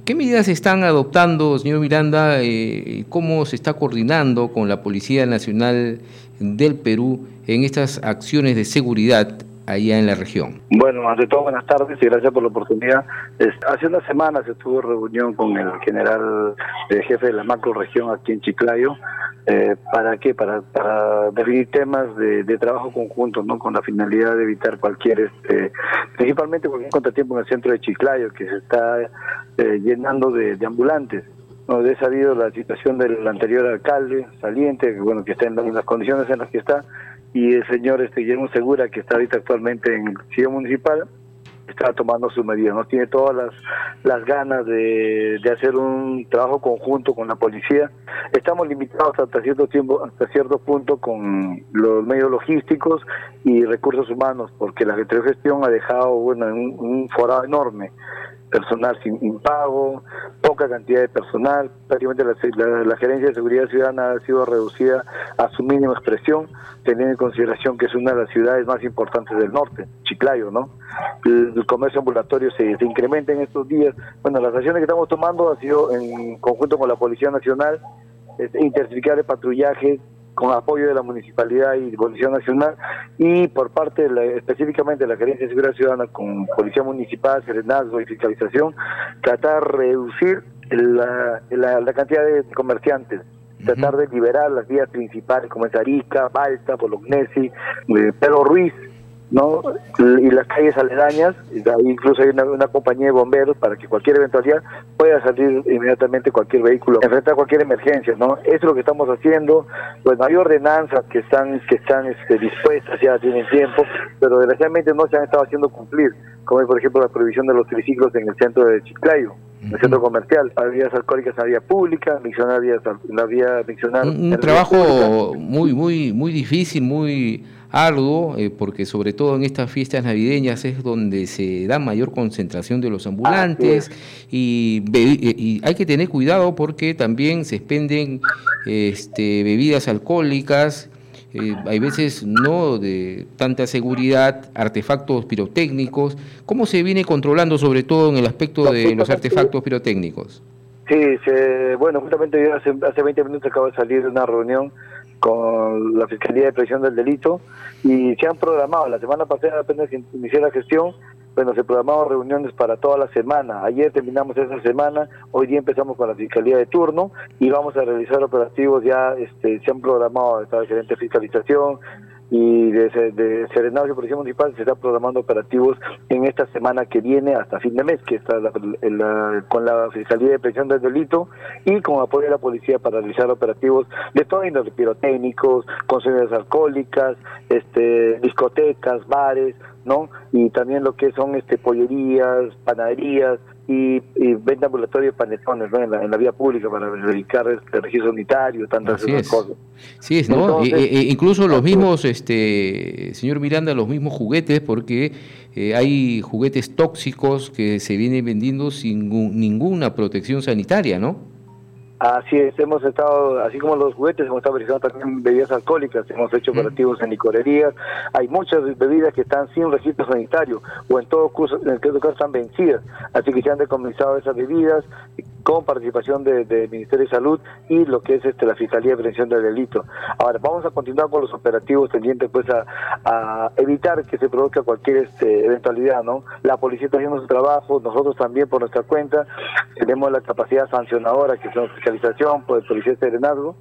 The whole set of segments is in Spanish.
¿Qué medidas se están adoptando, señor Miranda? ¿Cómo se está coordinando con la Policía Nacional del Perú en estas acciones de seguridad allá en la región? Bueno, ante todo, buenas tardes y gracias por la oportunidad. Hace unas semanas se tuvo reunión con el general jefe de la macroregión aquí en Chiclayo. ¿Para qué? Para definir temas de trabajo conjunto, ¿no? Con la finalidad de evitar principalmente cualquier contratiempo en el centro de Chiclayo, que se está llenando de ambulantes. No, he sabido la situación del anterior alcalde saliente, que está en las condiciones en las que está, y el señor Guillermo Segura, que está ahorita actualmente en el Consejo Municipal, está tomando sus medidas, ¿no? Tiene todas las ganas de hacer un trabajo conjunto con la policía. Estamos limitados hasta cierto punto con los medios logísticos y recursos humanos, porque la gestión ha dejado un forado enorme. Personal sin impago, poca cantidad de personal, prácticamente la gerencia de seguridad ciudadana ha sido reducida a su mínima expresión, teniendo en consideración que es una de las ciudades más importantes del norte, Chiclayo, ¿no? El comercio ambulatorio se incrementa en estos días. Bueno, las acciones que estamos tomando ha sido en conjunto con la Policía Nacional, intensificar el patrullaje con apoyo de la Municipalidad y Policía Nacional, y por parte específicamente de la Gerencia de Seguridad Ciudadana con Policía Municipal, Serenazgo y Fiscalización, tratar de reducir la cantidad de comerciantes, tratar de liberar las vías principales como es Arica, Balta, Bolognesi, Pedro Ruiz, ¿no? Y las calles aledañas. Incluso hay una compañía de bomberos para que cualquier eventualidad pueda salir inmediatamente cualquier vehículo, enfrentar cualquier emergencia, ¿no? Eso es lo que estamos haciendo. Pues no hay ordenanzas que están dispuestas, ya tienen tiempo, pero desgraciadamente no se han estado haciendo cumplir, como por ejemplo la prohibición de los triciclos en el centro de Chiclayo, en el centro comercial. Hay vías alcohólicas en la vía pública, un trabajo muy difícil, muy arduo, porque sobre todo en estas fiestas navideñas es donde se da mayor concentración de los ambulantes, y hay que tener cuidado porque también se expenden bebidas alcohólicas, hay veces no de tanta seguridad, artefactos pirotécnicos. ¿Cómo se viene controlando sobre todo en el aspecto de los artefactos pirotécnicos? Sí, justamente yo hace 20 minutos acabo de salir de una reunión con la Fiscalía de Prevención del Delito y se han programado, la semana pasada apenas inicié la gestión, se programaron reuniones para toda la semana. Ayer terminamos esa semana, hoy día empezamos con la Fiscalía de turno y vamos a realizar operativos ya, se han programado, está el gerente de fiscalización y de Serenazgo y Policía Municipal, se está programando operativos en esta semana que viene hasta fin de mes, que está con la Fiscalía de Prevención del Delito y con apoyo de la policía para realizar operativos de todo índole, pirotécnicos, consumidores alcohólicas, discotecas, bares, ¿no? Y también lo que son pollerías, panaderías y venta ambulatoria de panetones, ¿no? en la vía pública para verificar el registro sanitario, tantas esas cosas. Sí es, ¿no? Entonces, incluso los mismos, señor Miranda, los mismos juguetes, porque hay juguetes tóxicos que se vienen vendiendo sin ninguna protección sanitaria, ¿no? Así es, hemos estado, así como los juguetes, hemos estado verificando también bebidas alcohólicas, hemos hecho operativos en licorerías. Hay muchas bebidas que están sin registro sanitario o en todo caso están vencidas, así que se han decomisado esas bebidas con participación del Ministerio de Salud y lo que es la Fiscalía de Prevención del Delito. Ahora, vamos a continuar con los operativos tendientes a evitar que se produzca cualquier eventualidad, ¿no? La policía está haciendo su trabajo, nosotros también por nuestra cuenta tenemos la capacidad sancionadora, que son fiscalización, pues Policía de Serenazgo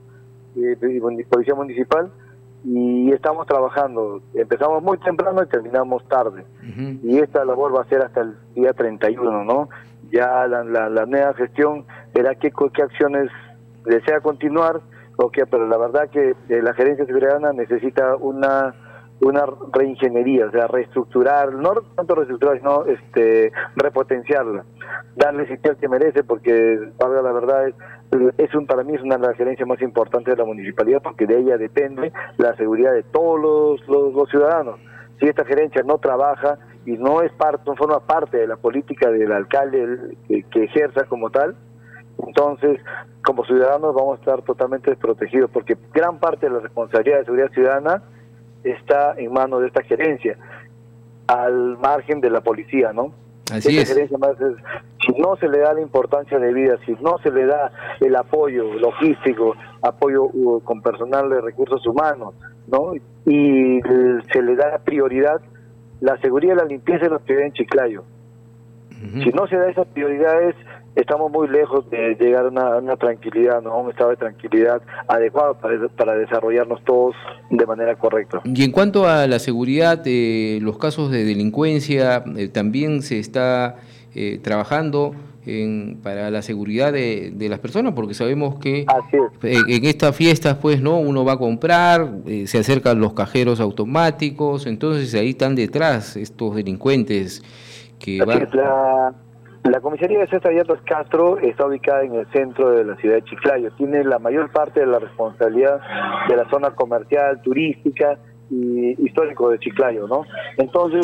y Policía Municipal, y estamos trabajando. Empezamos muy temprano y terminamos tarde. Y esta labor va a ser hasta el día 31, ¿no? Ya la nueva gestión verá qué acciones desea continuar, pero la verdad que la Gerencia de Seguridad Ciudadana necesita una reingeniería, o sea, reestructurar, no tanto reestructurar, sino repotenciarla, darle el sitio que merece, porque la verdad para mí es una de las gerencias más importantes de la municipalidad, porque de ella depende la seguridad de todos los ciudadanos. Si esta gerencia no trabaja y no forma parte de la política del alcalde que ejerza como tal, entonces como ciudadanos vamos a estar totalmente desprotegidos, porque gran parte de la responsabilidad de seguridad ciudadana está en manos de esta gerencia, al margen de la policía, ¿no? Así es. Gerencia más si no se le da la importancia debida, si no se le da el apoyo logístico, apoyo con personal de recursos humanos, ¿no? Y se le da prioridad, la seguridad y la limpieza es la prioridad en Chiclayo. Si no se da esas prioridades, estamos muy lejos de llegar a una tranquilidad, ¿no? A un estado de tranquilidad adecuado para desarrollarnos todos de manera correcta. Y en cuanto a la seguridad, los casos de delincuencia, también se está trabajando para la seguridad de las personas, porque sabemos que en estas fiestas, pues, ¿no? Uno va a comprar, se acercan los cajeros automáticos, entonces ahí están detrás estos delincuentes que van... La comisaría de César Yatos Castro está ubicada en el centro de la ciudad de Chiclayo. Tiene la mayor parte de la responsabilidad de la zona comercial, turística y histórico de Chiclayo, ¿no? Entonces,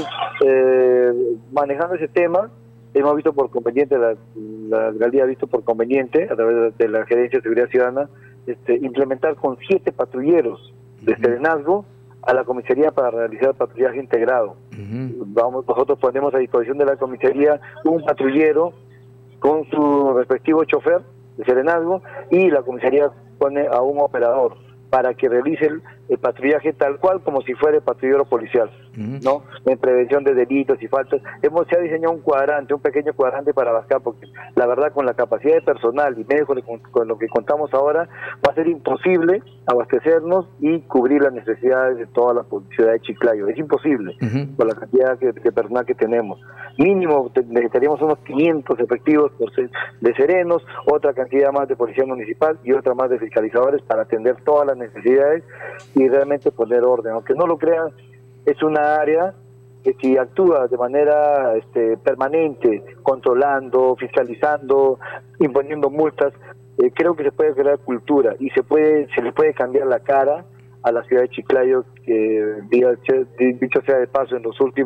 manejando ese tema, hemos visto por conveniente, la alcaldía ha visto por conveniente, a través de la Gerencia de Seguridad Ciudadana, implementar con 7 patrulleros de serenazgo a la comisaría para realizar patrullaje integrado. Nosotros ponemos a disposición de la comisaría un patrullero con su respectivo chofer de serenazgo, y la comisaría pone a un operador para que realice el patrullaje tal cual como si fuera el patrullero policial, ¿no? En prevención de delitos y faltas. Se ha diseñado un pequeño cuadrante para abarcar, porque la verdad, con la capacidad de personal y medios con lo que contamos ahora, va a ser imposible abastecernos y cubrir las necesidades de toda la ciudad de Chiclayo. Es imposible, con la cantidad de personal que tenemos. Mínimo necesitaríamos unos 500 efectivos de serenos, otra cantidad más de policía municipal y otra más de fiscalizadores para atender todas las necesidades y realmente poner orden. Aunque no lo crean, es una área que si actúa de manera permanente, controlando, fiscalizando, imponiendo multas, creo que se puede crear cultura y se le puede cambiar la cara a la ciudad de Chiclayo, que dicho sea de paso, en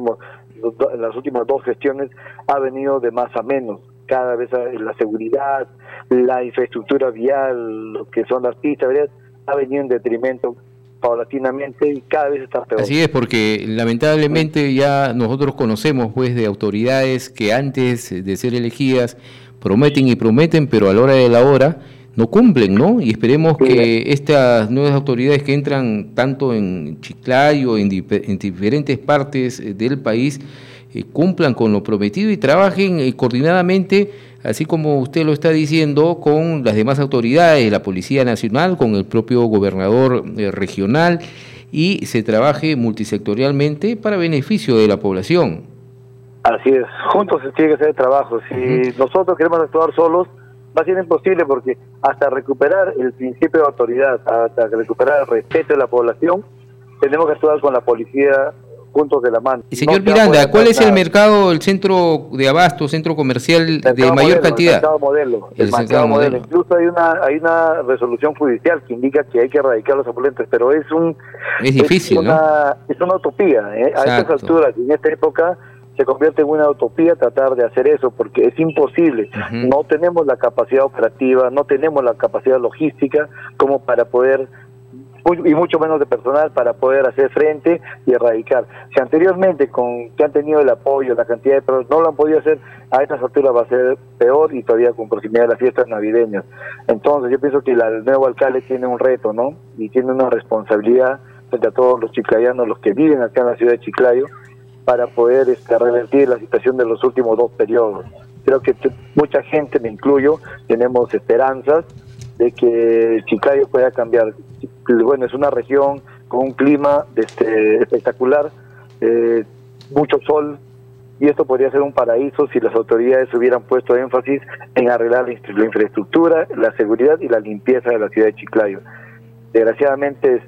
las últimas 2 gestiones ha venido de más a menos. Cada vez la seguridad, la infraestructura vial, lo que son las pistas, ¿verdad?, ha venido en detrimento paulatinamente y cada vez está peor. Así es, porque lamentablemente ya nosotros conocemos, pues, de autoridades que antes de ser elegidas prometen y prometen, pero a la hora de la hora no cumplen, ¿no? Y esperemos que estas nuevas autoridades que entran tanto en Chiclayo, en diferentes partes del país, cumplan con lo prometido y trabajen coordinadamente, así como usted lo está diciendo, con las demás autoridades, la Policía Nacional, con el propio gobernador regional, y se trabaje multisectorialmente para beneficio de la población. Así es, juntos se tiene que hacer el trabajo. Si nosotros queremos actuar solos, va a ser imposible, porque hasta recuperar el principio de autoridad, hasta recuperar el respeto de la población, tenemos que actuar con la policía juntos de la mano. Y señor Miranda, ¿cuál es el mercado, el centro de abasto, centro comercial de mayor cantidad? El mercado modelo. Incluso hay una resolución judicial que indica que hay que erradicar los ambulantes, pero es difícil, ¿no? Es una utopía, a estas alturas, en esta época, se convierte en una utopía tratar de hacer eso, porque es imposible. No tenemos la capacidad operativa, no tenemos la capacidad logística como para poder, y mucho menos de personal, para poder hacer frente y erradicar. Si anteriormente que han tenido el apoyo, la cantidad de personas, no lo han podido hacer, a estas alturas va a ser peor, y todavía con proximidad de las fiestas navideñas. Entonces yo pienso que el nuevo alcalde tiene un reto, ¿no? Y tiene una responsabilidad frente a todos los chiclayanos, los que viven acá en la ciudad de Chiclayo, para poder revertir la situación de los últimos 2 periodos. Creo que mucha gente, me incluyo, tenemos esperanzas de que Chiclayo pueda cambiar. Bueno, es una región con un clima espectacular, mucho sol, y esto podría ser un paraíso si las autoridades hubieran puesto énfasis en arreglar la infraestructura, la seguridad y la limpieza de la ciudad de Chiclayo. Desgraciadamente,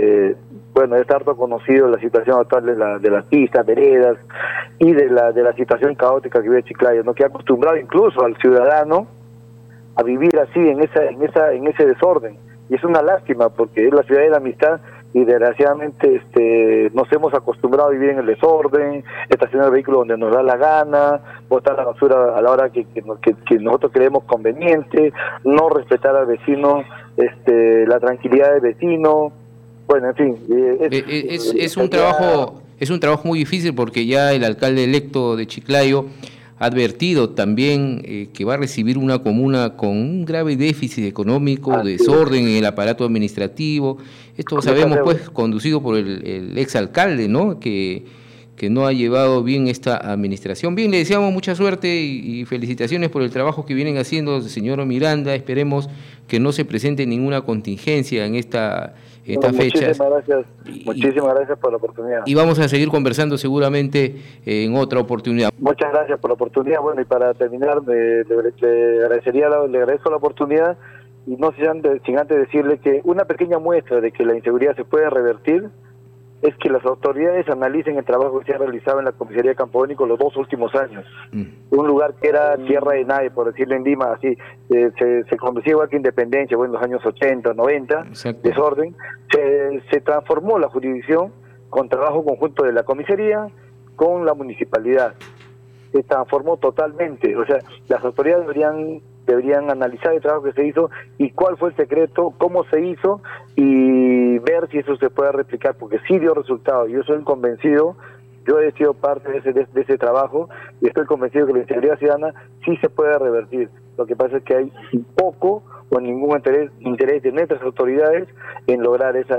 es harto conocido la situación actual de las pistas, veredas, y de la situación caótica que vive Chiclayo, ¿no? Que ha acostumbrado incluso al ciudadano a vivir así, en ese desorden. Y es una lástima, porque es la ciudad de la amistad, y desgraciadamente nos hemos acostumbrado a vivir en el desorden, estacionar el vehículo donde nos da la gana, botar la basura a la hora que nosotros creemos conveniente, no respetar al vecino, la tranquilidad del vecino. Bueno, en fin, es un trabajo muy difícil, porque ya el alcalde electo de Chiclayo ha advertido también que va a recibir una comuna con un grave déficit económico, desorden en el aparato administrativo. Esto sabemos, pues, conducido por el exalcalde, ¿no? Que no ha llevado bien esta administración. Bien, le deseamos mucha suerte y felicitaciones por el trabajo que vienen haciendo, señor Miranda. Esperemos que no se presente ninguna contingencia en esta fecha. Muchísimas gracias por la oportunidad. Y vamos a seguir conversando seguramente en otra oportunidad. Muchas gracias por la oportunidad. Bueno, y para terminar, le agradezco la oportunidad y no sin antes decirle que una pequeña muestra de que la inseguridad se puede revertir es que las autoridades analicen el trabajo que se ha realizado en la comisaría de Campo Bónico los 2 últimos años. Un lugar que era tierra de nadie, por decirlo en Lima, así, se conducía igual que Independencia, bueno, en los años 80, 90, exacto, desorden. Se transformó la jurisdicción con trabajo conjunto de la comisaría con la municipalidad. Se transformó totalmente, o sea, las autoridades deberían analizar el trabajo que se hizo y cuál fue el secreto, cómo se hizo y ver si eso se puede replicar, porque sí dio resultados. Yo soy convencido, yo he sido parte de ese trabajo y estoy convencido que la inseguridad ciudadana sí se puede revertir. Lo que pasa es que hay poco o ningún interés de nuestras autoridades en lograr esa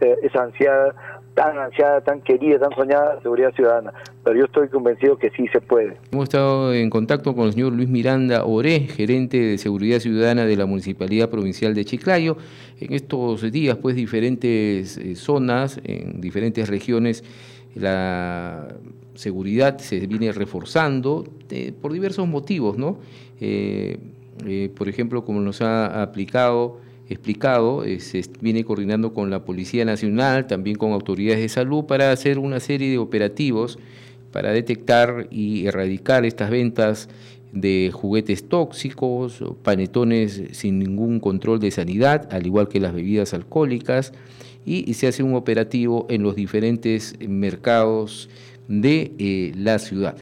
ansiada, tan querida, tan soñada seguridad ciudadana. Pero yo estoy convencido que sí se puede. Hemos estado en contacto con el señor Luis Miranda Oré, gerente de Seguridad Ciudadana de la Municipalidad Provincial de Chiclayo. En estos días, pues, diferentes zonas, en diferentes regiones, la seguridad se viene reforzando por diversos motivos, ¿no? Por ejemplo, como nos ha explicado, se viene coordinando con la Policía Nacional, también con autoridades de salud, para hacer una serie de operativos para detectar y erradicar estas ventas de juguetes tóxicos, panetones sin ningún control de sanidad, al igual que las bebidas alcohólicas, y se hace un operativo en los diferentes mercados de la ciudad.